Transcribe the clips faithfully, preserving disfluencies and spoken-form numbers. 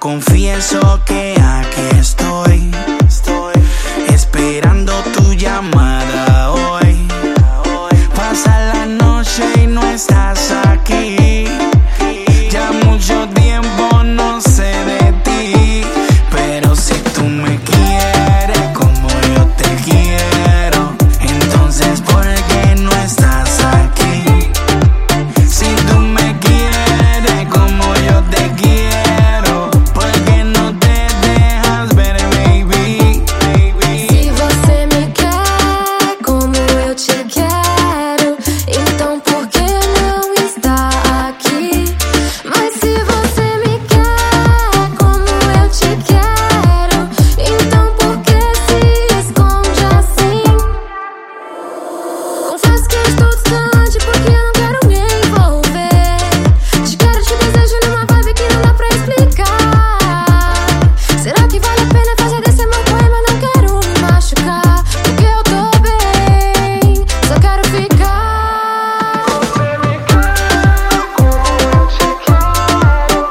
confieso que aquí estoy, estoy esperando tu llamada hoy. Pasa la noche y no estás aquí. Ya mucho tiempo no sé de ti. Pero si tú me quieres como yo te quiero, entonces ¿por qué no estás aquí? Si tú me quieres como yo te quiero, ¿por qué no te dejas ver, baby? baby? Se você me quer como eu te quero, então por que não está aqui? Mas se você me quer como eu te quero, então por que se esconde assim? Confesso que eu estou distante porque eu não quero me envolver. Te quero, te desejo numa vibe que não dá pra explicar. Será que vale a pena fazer desse amor poema? Eu não quero me machucar, porque eu tô bem, só quero ficar. Você me quer como eu te quero.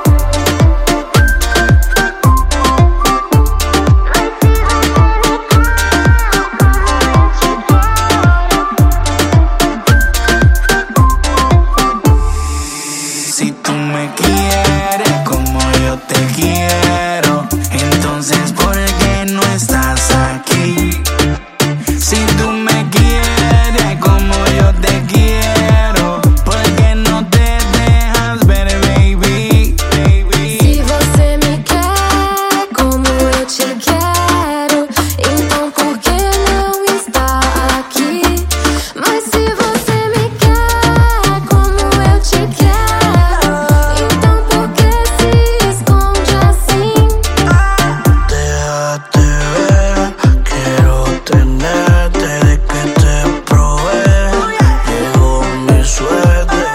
Si tú me quieres como yo te quiero, entonces ¿por qué no estás aquí? Si tú me quieres como yo te quiero, ¿por qué no te dejas ver, baby? baby? Se você me quer como eu te quero, então por que não está aqui? Mas se você me quer como eu te quero, então por que se esconde assim? Déjate ver, quiero tenerte de que te probé. Llegó mi suerte.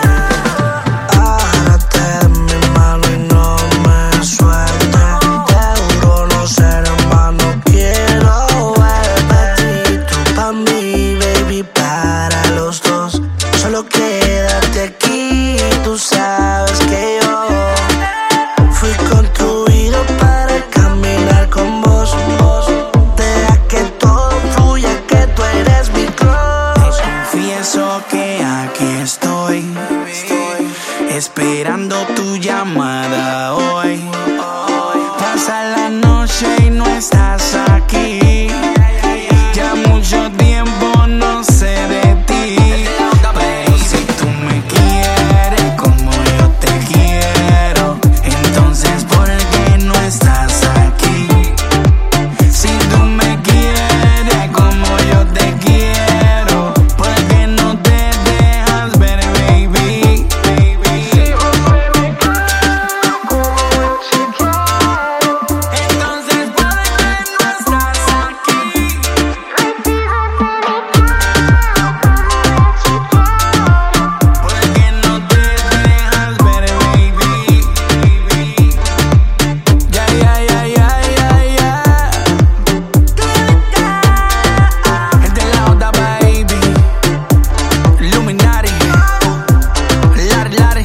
Agárrate de mi mano y no me sueltes. Te juro no ser hermano, quiero verte. Y tú pa' mí, baby, para los dos. Solo quédate aquí, tú sabes que yo fui construido para caminar con vos. Deja que todo fluya, que tú eres mi close. Te confieso que aquí estoy, estoy esperando tu llamada hoy. Pasa la noche y no estás aquí. Ya mucho tiempo no sé de ti. Pero si tú me quieres como yo te quiero, entonces ¿por qué no estás aquí? Si tú me quieres como yo te quiero, ¿por qué no te dejas ver, baby? baby? Si você me quer como eu te quero, entonces ¿por qué no estás aquí? ¿Por qué no te dejas ver, baby? baby? Ya, ya, ya, ya, ya, ya. Esta es la onda, baby. Illuminati. Lari, lari.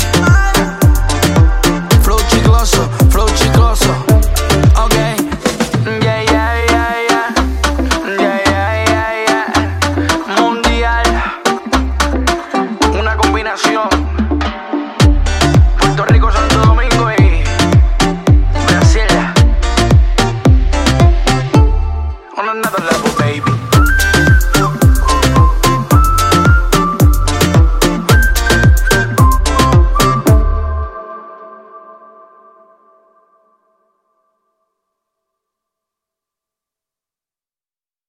Flow chicloso, flow chicloso. Ok. Yeah, yeah, yeah, yeah. Yeah, yeah, yeah, yeah. Mundial. Una combinación. Puerto Rico, Santo Domingo y Brasil. On another level, baby.